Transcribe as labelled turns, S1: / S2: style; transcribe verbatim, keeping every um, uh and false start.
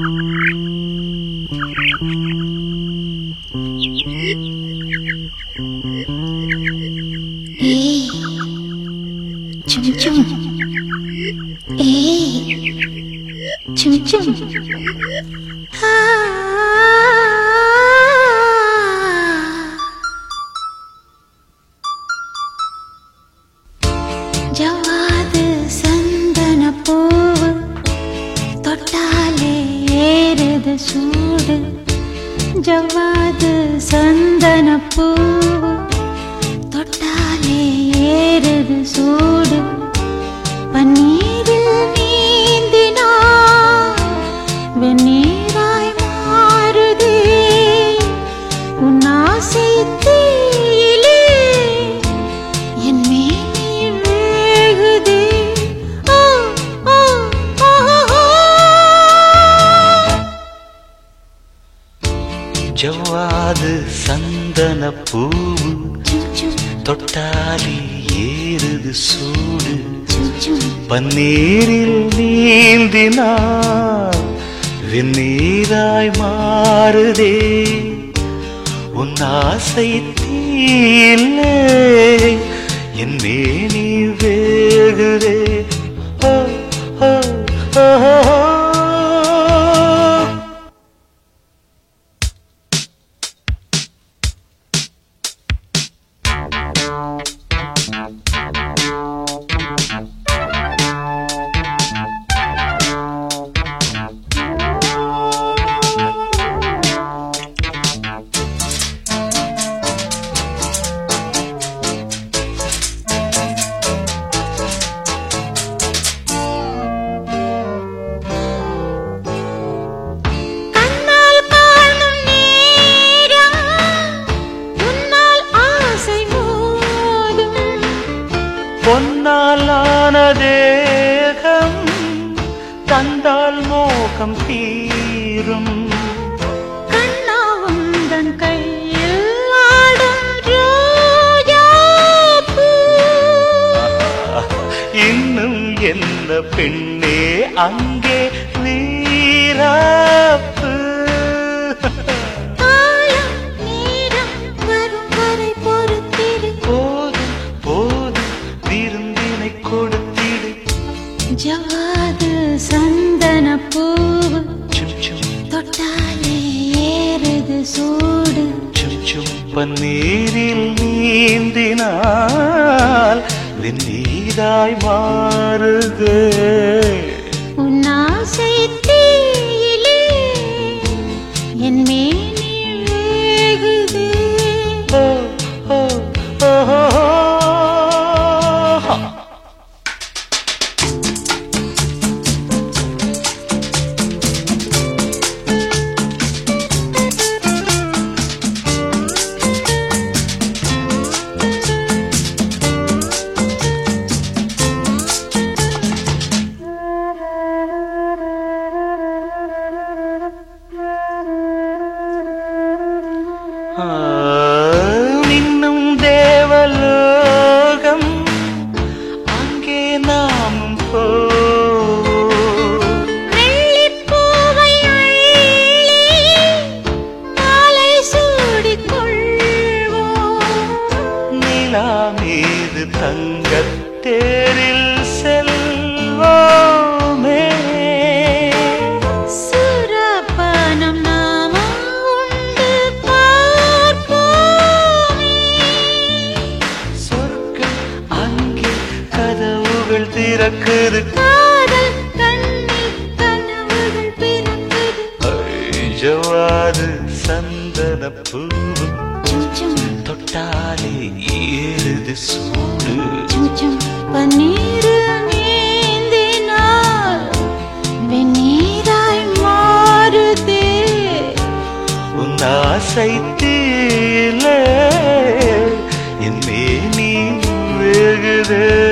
S1: chum chum, eh, chum chum, ah. ஜவ்வாது சந்தனப்பூவு தொட்டாலே ஏறுது சூடு. ஜவ்வாது சந்தனப்பூவு தொட்டாலே ஏறுது சூடு. பன்னீரில் நீந்தினா வெந்நீராய் மாறுதே. உன் ஆசை தீயிலே என் மேனி வேகுதே. ஓ ஓ ஓ ஓ.
S2: ஜவ்வாது சந்தனப்பூவு தொட்டாலே ஏறுது சூடு. பன்னீரில் நீந்தினால் வெந்நீராய் மாறுதே. உன் ஆசை தீயிலே என் மேனி வேகுதே. ஓ ஓ ஓ. பொன்னாலான தேகம் தந்தால் மோகம் தீரும்.
S1: கண்ணாவுந்தன் கையில் ஆடும் ரோஜாப்பூ.
S2: இன்னும் என்ன பெண்ணே அங்கே வீராப்பு.
S1: காலம் நேரம் வரும் வரை பொறுத்திரு.
S2: போதும் போதும் விருந்தினை கொடுத்திடு.
S1: ஜவ்வாது சந்தனப்பூவு
S2: சும் சும்
S1: தொட்டாலே ஏறுது சூடு.
S2: சும் சும் பன்னீரில் நீந்தினால் வெந்நீராய் மாறுது.
S1: உன் ஆசை தீயிலே என் மேனி வேகுதே.
S2: ஓ ஓ ஓ ஓ. இன்னும் தேவலோகம் அங்கே நாமும் போ.
S1: வெள்ளிப்பூவை அள்ளி மாலை சூடிக்கொள்வோம்.
S2: நிலா மீது தங்கத்தேரில் செல்வோமே.
S1: சுரபானம் நாம உண்டு பார்ப்போமே.
S2: சொர்க்கம் அங்கே கதவுகள் திறக்குது.
S1: காதல் கண்ணில் கனவுகள் பிறக்குது.
S2: ஜவ்வாது சந்தனப்பூவு
S1: சும் சும்
S2: தொட்டாலே ஏறுது சூடு.
S1: சும் சும் பன்னீரு நீந்தினால் வெந்நீராய் மாறுதே.
S2: உன் ஆசை தீயிலே என் மேனி வேகுதே.